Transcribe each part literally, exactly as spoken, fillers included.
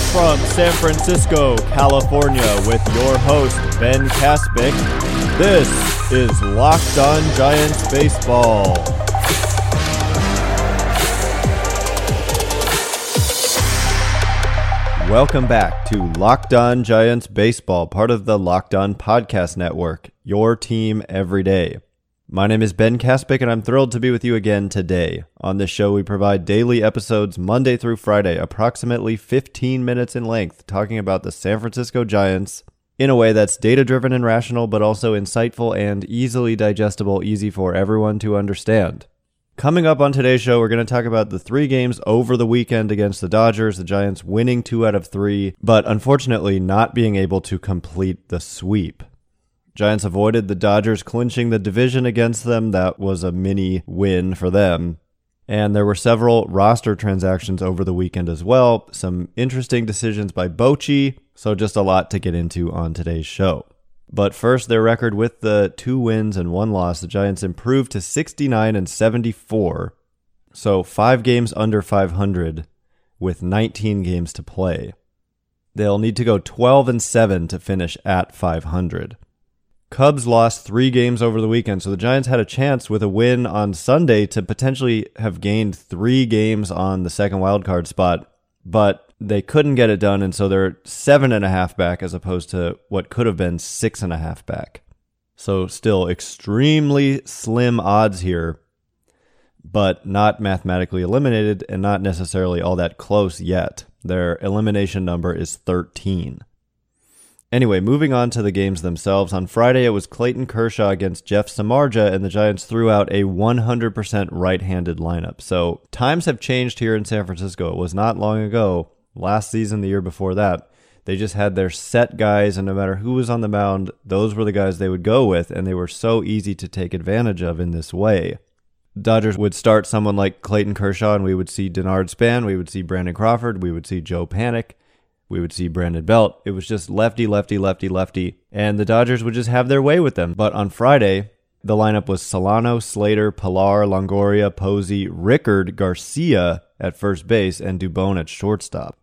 from San Francisco, California, with your host, Ben Kaspick. This is Locked On Giants Baseball. Welcome back to Locked On Giants Baseball, part of the Locked On Podcast Network, your team every day. My name is Ben Kaspick, and I'm thrilled to be with you again today. On this show, we provide daily episodes Monday through Friday, approximately fifteen minutes in length, talking about the San Francisco Giants in a way that's data-driven and rational, but also insightful and easily digestible, easy for everyone to understand. Coming up on today's show, we're going to talk about the three games over the weekend against the Dodgers, the Giants winning two out of three, but unfortunately not being able to complete the sweep. Giants avoided the Dodgers clinching the division against them. That was a mini win for them. And there were several roster transactions over the weekend as well. Some interesting decisions by Bochy, so just a lot to get into on today's show. But first, their record with the two wins and one loss, the Giants improved to sixty-nine and seventy-four, so five games under five hundred with nineteen games to play. They'll need to go twelve and seven to finish at five hundred. Cubs lost three games over the weekend, so the Giants had a chance with a win on Sunday to potentially have gained three games on the second wildcard spot, but they couldn't get it done, and so they're seven and a half back as opposed to what could have been six and a half back. So still extremely slim odds here, but not mathematically eliminated and not necessarily all that close yet. Their elimination number is thirteen. Anyway, moving on to the games themselves. On Friday, it was Clayton Kershaw against Jeff Samardzija, and the Giants threw out a one hundred percent right-handed lineup. So times have changed here in San Francisco. It was not long ago, last season, the year before that. They just had their set guys, and no matter who was on the mound, those were the guys they would go with, and they were so easy to take advantage of in this way. Dodgers would start someone like Clayton Kershaw, and we would see Denard Span, we would see Brandon Crawford, we would see Joe Panik, we would see Brandon Belt. It was just lefty, lefty, lefty, lefty, and the Dodgers would just have their way with them. But on Friday, the lineup was Solano, Slater, Pilar, Longoria, Posey, Rickard, Garcia at first base, and Dubon at shortstop.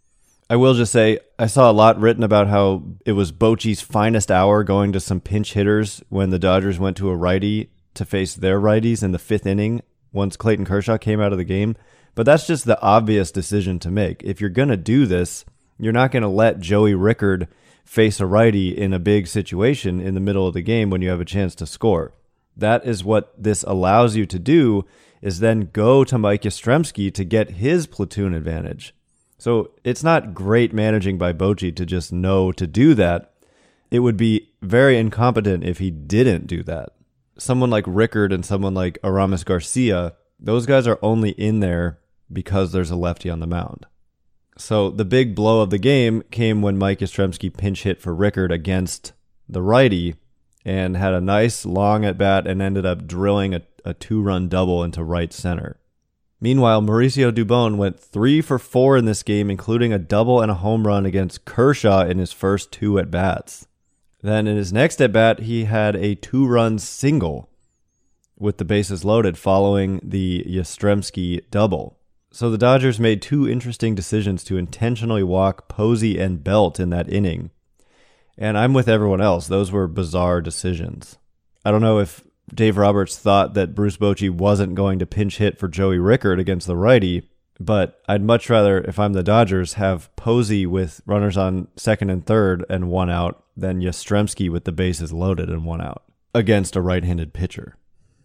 I will just say, I saw a lot written about how it was Bochy's finest hour going to some pinch hitters when the Dodgers went to a righty to face their righties in the fifth inning once Clayton Kershaw came out of the game. But that's just the obvious decision to make. If you're going to do this, you're not going to let Joey Rickard face a righty in a big situation in the middle of the game when you have a chance to score. That is what this allows you to do, is then go to Mike Yastrzemski to get his platoon advantage. So it's not great managing by Bochy to just know to do that. It would be very incompetent if he didn't do that. Someone like Rickard and someone like Aramis Garcia, those guys are only in there because there's a lefty on the mound. So the big blow of the game came when Mike Yastrzemski pinch hit for Rickard against the righty and had a nice long at-bat and ended up drilling a, a two-run double into right center. Meanwhile, Mauricio Dubon went three for four in this game, including a double and a home run against Kershaw in his first two at-bats. Then in his next at-bat, he had a two-run single with the bases loaded following the Yastrzemski double. So the Dodgers made two interesting decisions to intentionally walk Posey and Belt in that inning. And I'm with everyone else. Those were bizarre decisions. I don't know if Dave Roberts thought that Bruce Bochy wasn't going to pinch hit for Joey Rickard against the righty, but I'd much rather, if I'm the Dodgers, have Posey with runners on second and third and one out than Yastrzemski with the bases loaded and one out against a right-handed pitcher.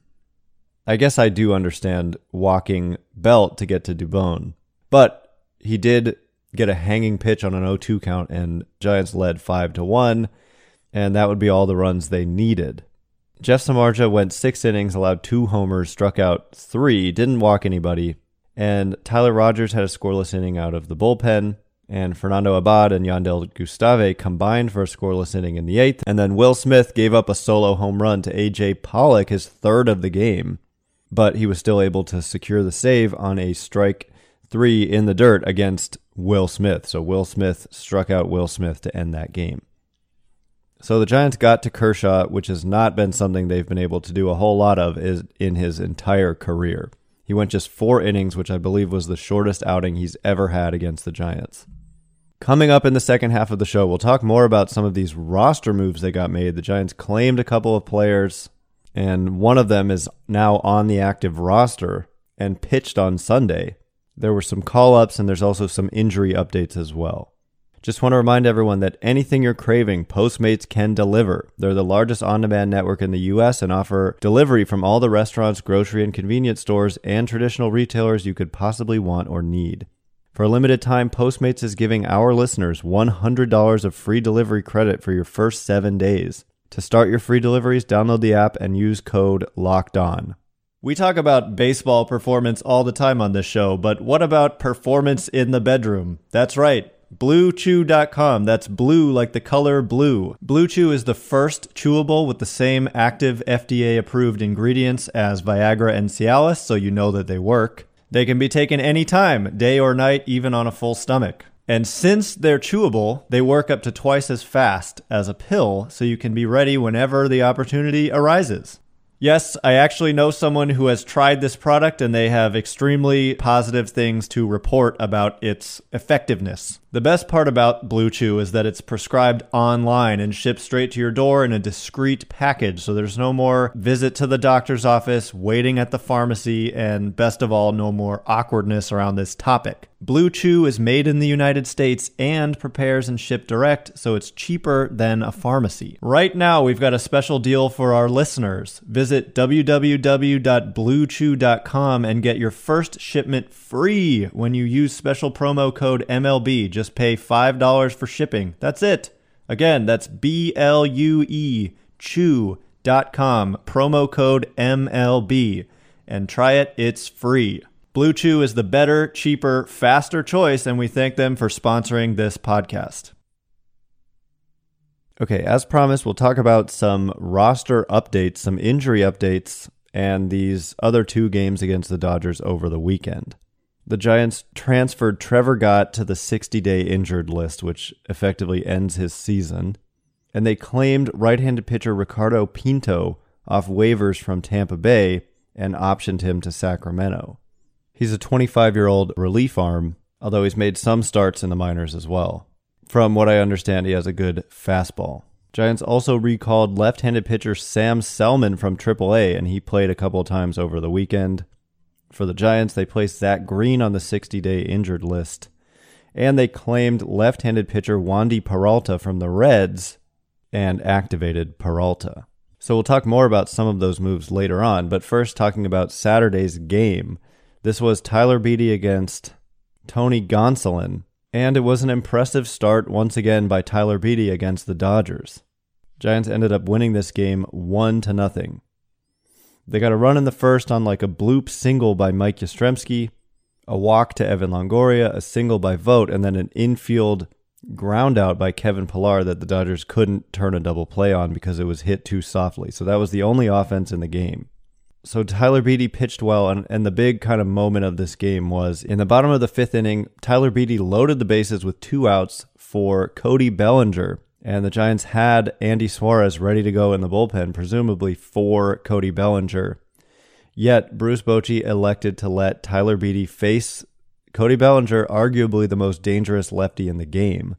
I guess I do understand walking Belt to get to Dubon, but he did get a hanging pitch on an oh two count, and Giants led five to one, and that would be all the runs they needed. Jeff Samardzija went six innings, allowed two homers, struck out three, didn't walk anybody, and Tyler Rogers had a scoreless inning out of the bullpen, and Fernando Abad and Yandel Gustave combined for a scoreless inning in the eighth, and then Will Smith gave up a solo home run to A J Pollock, his third of the game, but he was still able to secure the save on a strike three in the dirt against Will Smith. So Will Smith struck out Will Smith to end that game. So the Giants got to Kershaw, which has not been something they've been able to do a whole lot of is in his entire career. He went just four innings, which I believe was the shortest outing he's ever had against the Giants. Coming up in the second half of the show, we'll talk more about some of these roster moves that got made. The Giants claimed a couple of players, and one of them is now on the active roster and pitched on Sunday. There were some call-ups, and there's also some injury updates as well. Just want to remind everyone that anything you're craving, Postmates can deliver. They're the largest on-demand network in the U S and offer delivery from all the restaurants, grocery and convenience stores, and traditional retailers you could possibly want or need. For a limited time, Postmates is giving our listeners one hundred dollars of free delivery credit for your first seven days. To start your free deliveries, download the app and use code LOCKEDON. We talk about baseball performance all the time on this show, but what about performance in the bedroom? That's right. Blue Chew dot com. That's blue like the color blue. Blue Chew is the first chewable with the same active F D A-approved ingredients as Viagra and Cialis, so you know that they work. They can be taken anytime, day or night, even on a full stomach. And since they're chewable, they work up to twice as fast as a pill, so you can be ready whenever the opportunity arises. Yes, I actually know someone who has tried this product, and they have extremely positive things to report about its effectiveness. The best part about Blue Chew is that it's prescribed online and shipped straight to your door in a discreet package, so there's no more visit to the doctor's office, waiting at the pharmacy, and best of all, no more awkwardness around this topic. Blue Chew is made in the United States and prepares and shipped direct, so it's cheaper than a pharmacy. Right now, we've got a special deal for our listeners. Visit w w w dot blue chew dot com and get your first shipment free when you use special promo code M L B. Just pay five dollars for shipping. That's it. Again, that's B L U E chew dot com, promo code M L B. And try it, it's free. Blue Chew is the better, cheaper, faster choice, and we thank them for sponsoring this podcast. Okay, as promised, we'll talk about some roster updates, some injury updates, and these other two games against the Dodgers over the weekend. The Giants transferred Trevor Gott to the sixty-day injured list, which effectively ends his season, and they claimed right-handed pitcher Ricardo Pinto off waivers from Tampa Bay and optioned him to Sacramento. He's a twenty-five-year-old relief arm, although he's made some starts in the minors as well. From what I understand, he has a good fastball. Giants also recalled left-handed pitcher Sam Selman from triple A, and he played a couple of times over the weekend. For the Giants, they placed Zach Green on the sixty-day injured list, and they claimed left-handed pitcher Wandy Peralta from the Reds and activated Peralta. So we'll talk more about some of those moves later on, but first talking about Saturday's game. This was Tyler Beede against Tony Gonsolin, and it was an impressive start once again by Tyler Beede against the Dodgers. Giants ended up winning this game one to nothing. They got a run in the first on like a bloop single by Mike Yastrzemski, a walk to Evan Longoria, a single by Vogt, and then an infield ground out by Kevin Pillar that the Dodgers couldn't turn a double play on because it was hit too softly. So that was the only offense in the game. So Tyler Beede pitched well, and, and the big kind of moment of this game was in the bottom of the fifth inning, Tyler Beede loaded the bases with two outs for Cody Bellinger, and the Giants had Andy Suarez ready to go in the bullpen, presumably for Cody Bellinger. Yet Bruce Bochy elected to let Tyler Beede face Cody Bellinger, arguably the most dangerous lefty in the game,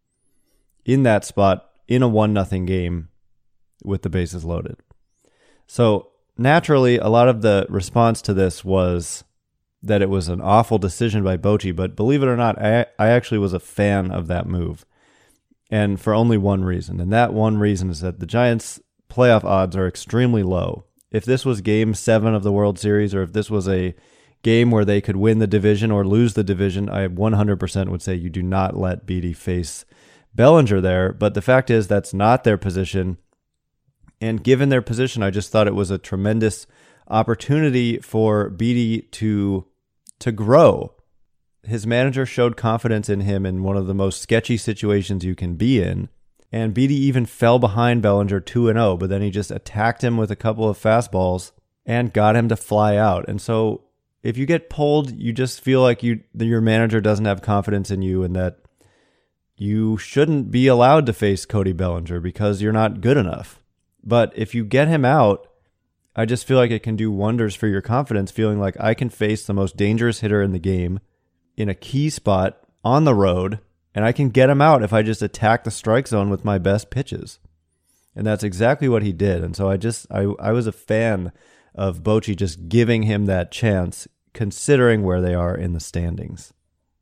in that spot in a one nothing game with the bases loaded. So naturally, a lot of the response to this was that it was an awful decision by Bochy, but believe it or not, I, I actually was a fan of that move, and for only one reason, and that one reason is that the Giants' playoff odds are extremely low. If this was Game seven of the World Series, or if this was a game where they could win the division or lose the division, I one hundred percent would say you do not let Beede face Bellinger there, but the fact is that's not their position. And given their position, I just thought it was a tremendous opportunity for Beede to to grow. His manager showed confidence in him in one of the most sketchy situations you can be in. And Beede even fell behind Bellinger two and oh, but then he just attacked him with a couple of fastballs and got him to fly out. And so if you get pulled, you just feel like you that your manager doesn't have confidence in you and that you shouldn't be allowed to face Cody Bellinger because you're not good enough. But if you get him out, I just feel like it can do wonders for your confidence, feeling like I can face the most dangerous hitter in the game in a key spot on the road and I can get him out if I just attack the strike zone with my best pitches. And that's exactly what he did. And so I just, I, I was a fan of Bochy just giving him that chance, considering where they are in the standings.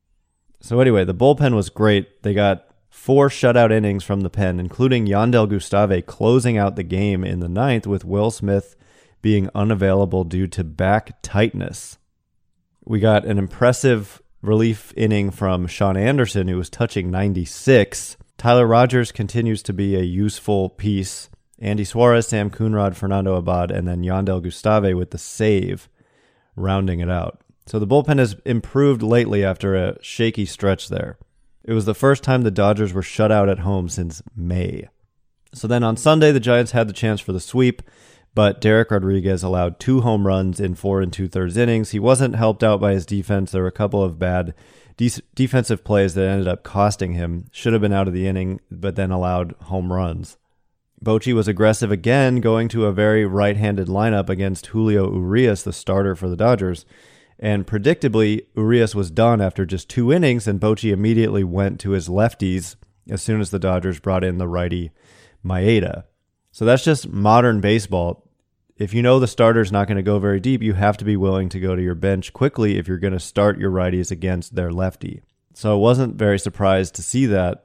So anyway, the bullpen was great. They got four shutout innings from the pen, including Yandel Gustave closing out the game in the ninth with Will Smith being unavailable due to back tightness. We got an impressive relief inning from Sean Anderson, who was touching ninety-six. Tyler Rogers continues to be a useful piece. Andy Suarez, Sam Coonrod, Fernando Abad, and then Yandel Gustave with the save, rounding it out. So the bullpen has improved lately after a shaky stretch there. It was the first time the Dodgers were shut out at home since May. So then on Sunday, the Giants had the chance for the sweep, but Derek Rodriguez allowed two home runs in four and two-thirds innings. He wasn't helped out by his defense. There were a couple of bad de- defensive plays that ended up costing him. Should have been out of the inning, but then allowed home runs. Bochy was aggressive again, going to a very right-handed lineup against Julio Urias, the starter for the Dodgers. And predictably, Urias was done after just two innings, and Bochy immediately went to his lefties as soon as the Dodgers brought in the righty Maeda. So that's just modern baseball. If you know the starter's not going to go very deep, you have to be willing to go to your bench quickly if you're going to start your righties against their lefty. So I wasn't very surprised to see that.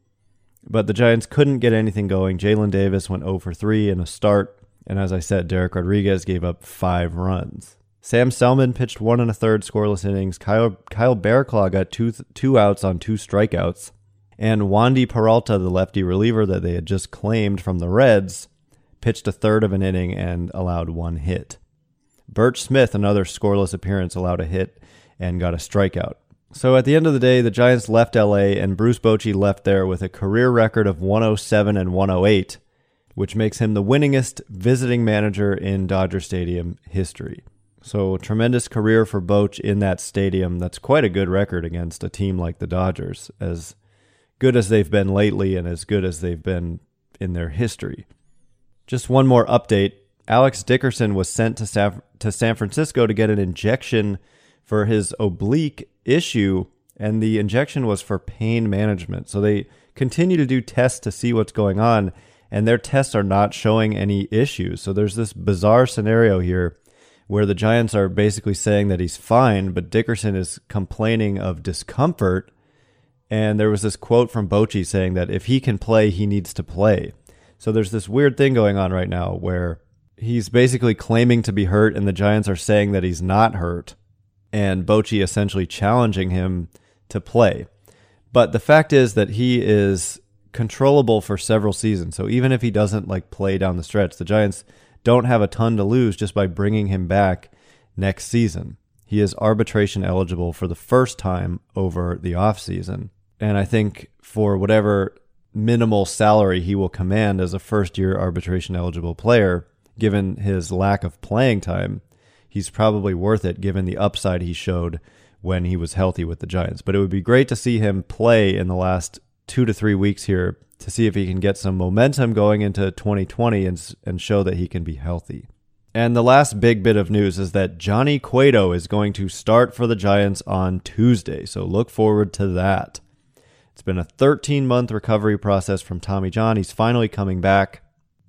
But the Giants couldn't get anything going. Jalen Davis went oh for three in a start. And as I said, Derek Rodriguez gave up five runs. Sam Selman pitched one and a third scoreless innings. Kyle, Kyle Bearclaw got two, two outs on two strikeouts. And Wandy Peralta, the lefty reliever that they had just claimed from the Reds, pitched a third of an inning and allowed one hit. Birch Smith, another scoreless appearance, allowed a hit and got a strikeout. So at the end of the day, the Giants left L A, and Bruce Bochy left there with a career record of one oh seven and one oh eight, which makes him the winningest visiting manager in Dodger Stadium history. So tremendous career for Boch in that stadium. That's quite a good record against a team like the Dodgers, as good as they've been lately and as good as they've been in their history. Just one more update. Alex Dickerson was sent to San, to San Francisco to get an injection for his oblique issue, and the injection was for pain management. So they continue to do tests to see what's going on, and their tests are not showing any issues. So there's this bizarre scenario here where the Giants are basically saying that he's fine, but Dickerson is complaining of discomfort. And there was this quote from Bochy saying that if he can play, he needs to play. So there's this weird thing going on right now where he's basically claiming to be hurt, and the Giants are saying that he's not hurt, and Bochy essentially challenging him to play. But the fact is that he is controllable for several seasons. So even if he doesn't like play down the stretch, the Giants don't have a ton to lose just by bringing him back next season. He is arbitration eligible for the first time over the offseason. And I think for whatever minimal salary he will command as a first-year arbitration eligible player, given his lack of playing time, he's probably worth it given the upside he showed when he was healthy with the Giants. But it would be great to see him play in the last two to three weeks here to see if he can get some momentum going into twenty twenty and, and show that he can be healthy. And the last big bit of news is that Johnny Cueto is going to start for the Giants on Tuesday, so look forward to that. It's been a thirteen-month recovery process from Tommy John. He's finally coming back,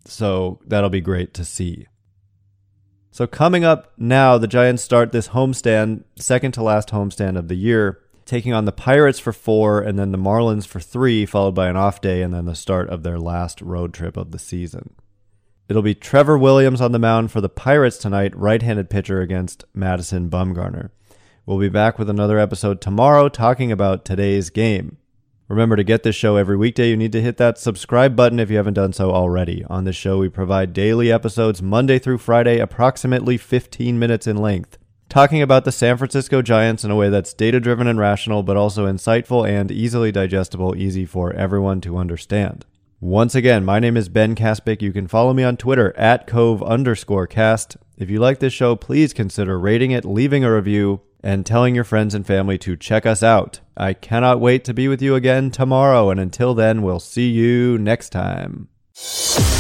so that'll be great to see. So coming up now, the Giants start this homestand, second to last homestand of the year, taking on the Pirates for four and then the Marlins for three, followed by an off day and then the start of their last road trip of the season. It'll be Trevor Williams on the mound for the Pirates tonight, right-handed pitcher against Madison Bumgarner. We'll be back with another episode tomorrow talking about today's game. Remember, to get this show every weekday, you need to hit that subscribe button if you haven't done so already. On this show, we provide daily episodes Monday through Friday, approximately fifteen minutes in length, talking about the San Francisco Giants in a way that's data-driven and rational, but also insightful and easily digestible, easy for everyone to understand. Once again, my name is Ben Kaspick. You can follow me on Twitter at Cove underscore cast. If you like this show, please consider rating it, leaving a review, and telling your friends and family to check us out. I cannot wait to be with you again tomorrow, and until then, we'll see you next time.